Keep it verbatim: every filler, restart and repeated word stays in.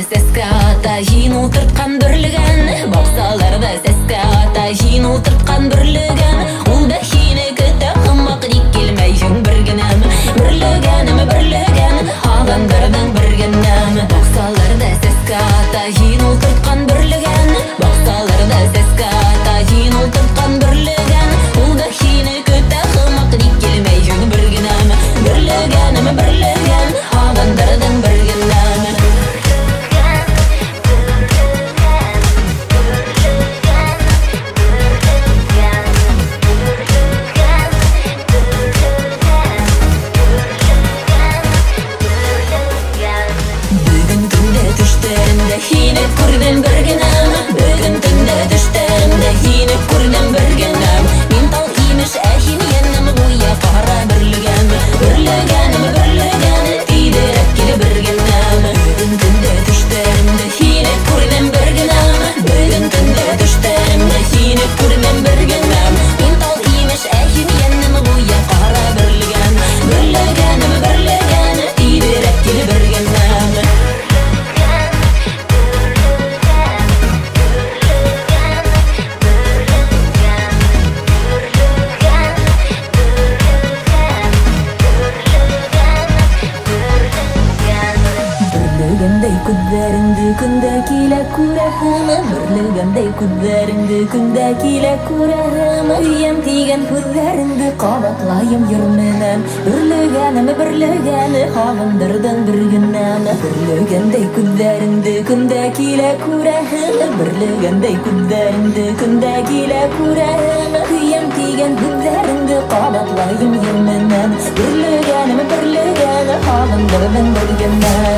сәске ата жин отыртқан бірлігін, бақсаларда сәске ата жин отыртқан бірлігін, ол да хинекі тақымақ дик келмей жүн біргінім, бірлігінім бірлігін адамдардың біргінім. Бақсаларда сәске ата жин отыртқан бірлігін, бақсаларда сәске ата жин отыртқан бірлігін, ол да хинекі тақымақ дик келмей жүн біргінім, бірлігінім бірлігін адамдардың біргінім. Хине көрдім біргінім, бүгін түнде түштімді хине көрдім біргінім. Мен тал имеш әхин енім бұя қара бірлігім, бірлігім, бірлігім тейдіріп келі біргінім. Бүгін түнде түштімді хине көрдім біргінім, бүгін түнде түштімді хине көрдім біргінім. Мен тал имеш әхин енім бұя қара бірлігім, бірлігім, бірлігім тейдіріп келі біргінім. Бірлігімдей күддеріңді күнді келе көрәхім, бірлігімдей күддеріңді күнді келе көрәхім. Үйем тиген күддеріңді қабатлайым ерменім, бірлігенім бірлігені хавындырдың біргінім. Бірлігімдей күддеріңді күнді келе көрәхім, бірлігімдей күддеріңді күнді келе көрәхім. Үйем тиген күддеріңді қабатлайым ерменім, бірлігенім бірлігені хавындырдың біргінім.